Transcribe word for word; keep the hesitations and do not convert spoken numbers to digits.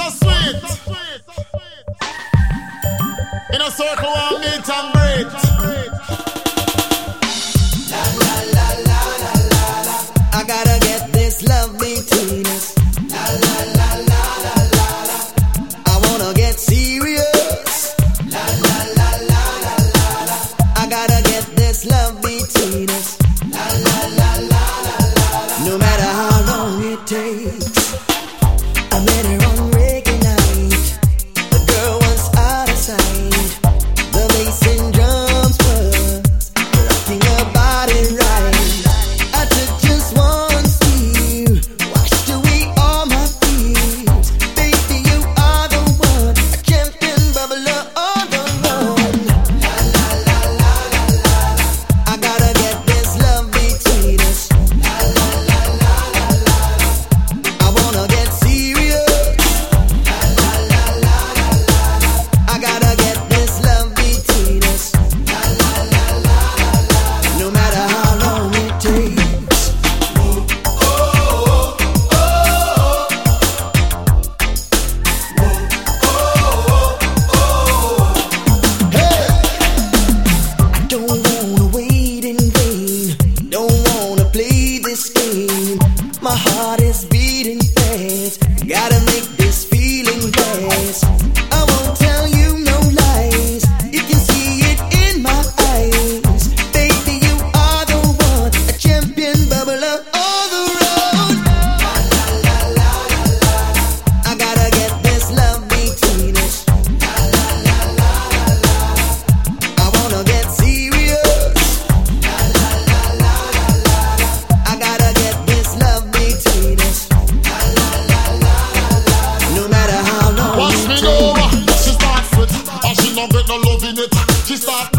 so sweet. In a circle one meet and greet. La la la la la la la. I gotta get this love between us. La la la la la la la. I wanna get serious. La la la la la la la. I gotta get this love between us. La la la la la la. No matter how long it takes. I met her on reggae night. The girl was out of sight. The bass and drums were rocking her body right. I took just one steal, washed away all my fears. Baby, you are the one, a champion bubbler on the run. La la la la la la. I gotta get this love between us. La la la la la la. I wanna get serious. La la la la la la. I gotta get this love between us. La la la la la la. No matter how long it takes. I don't wanna wait in vain. Don't wanna play this game. My heart is beating fast. Gotta make this feeling last. I won't tell you no lies. You can see it in my eyes. Baby, you are the one, a champion bubbler on the road. La la la la la la. I gotta get this love between us. La la la la la la. I wanna get serious. La la la la la la. I gotta get this love between us. La la la la la la. No matter how long Watch it me takes. go. She start fit, and she not get no love in it. She start